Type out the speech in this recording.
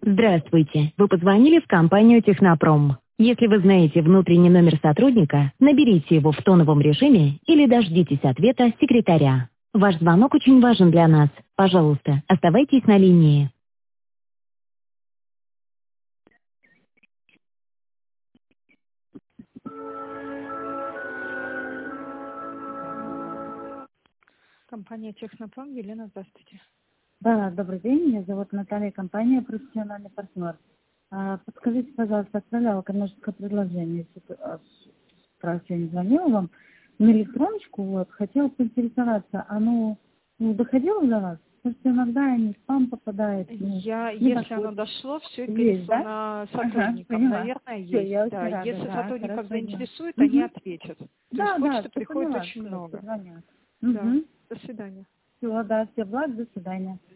Здравствуйте. Вы позвонили в компанию «Технопром». Если вы знаете внутренний номер сотрудника, наберите его в тоновом режиме или дождитесь ответа секретаря. Ваш звонок очень важен для нас. Пожалуйста, оставайтесь на линии. Компания «Технопром». Елена, здравствуйте. Да, добрый день, меня зовут Наталья, компания «Профессиональный партнер». Подскажите, пожалуйста, отправляла коммерческое предложение, раз я не звонила вам, на электроночку, вот, хотела поинтересоваться, оно доходило до вас? Потому что иногда они в спам попадают. Если оно дошло, все это переслано сотрудникам. Поняла. Наверное, Всё, есть. я очень Да. рада, Если сотрудников заинтересует, Угу. они ответят. То есть почты приходит поняла, очень много. Позвонят. Да. Угу. До свидания. Всего, да, всего благ, до свидания.